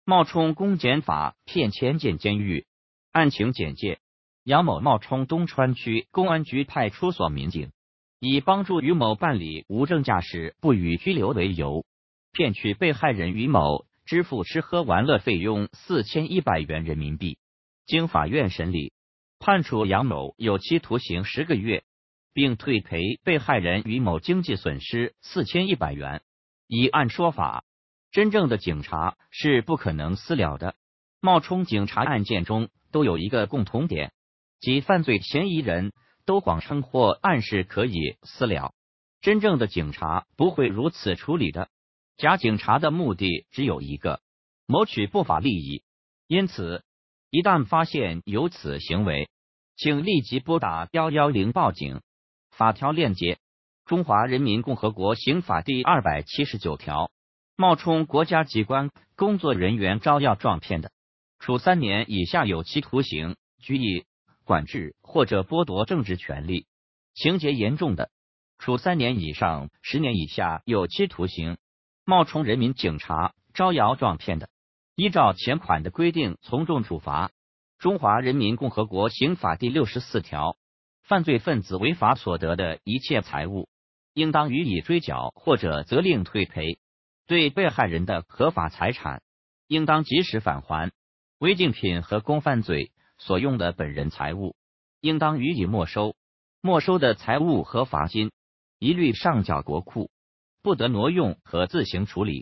冒充公检法骗钱进监狱。案情简介：杨某冒充东川区公安局派出所民警，以帮助于某办理无证驾驶不予拘留为由，骗取被害人于某支付吃喝玩乐费用4100元人民币。经法院审理，判处杨某有期徒刑10个月，并退赔被害人于某经济损失4100元。以案说法，真正的警察是不可能私了的。冒充警察案件中都有一个共同点，即犯罪嫌疑人都谎称或暗示可以私了，真正的警察不会如此处理的。假警察的目的只有一个，谋取不法利益。因此，一旦发现有此行为，请立即拨打110报警。法条链接：中华人民共和国刑法第279条，冒充国家机关工作人员招摇撞骗的，处3年以下有期徒刑、拘役、管制或者剥夺政治权利；情节严重的，处3年以上10年以下有期徒刑。冒充人民警察招摇撞骗的，依照前款的规定从重处罚。中华人民共和国刑法第64条，犯罪分子违法所得的一切财物，应当予以追缴或者责令退赔；对被害人的合法财产，应当及时返还。违禁品和共犯罪所用的本人财物，应当予以没收。没收的财物和罚金，一律上缴国库，不得挪用和自行处理。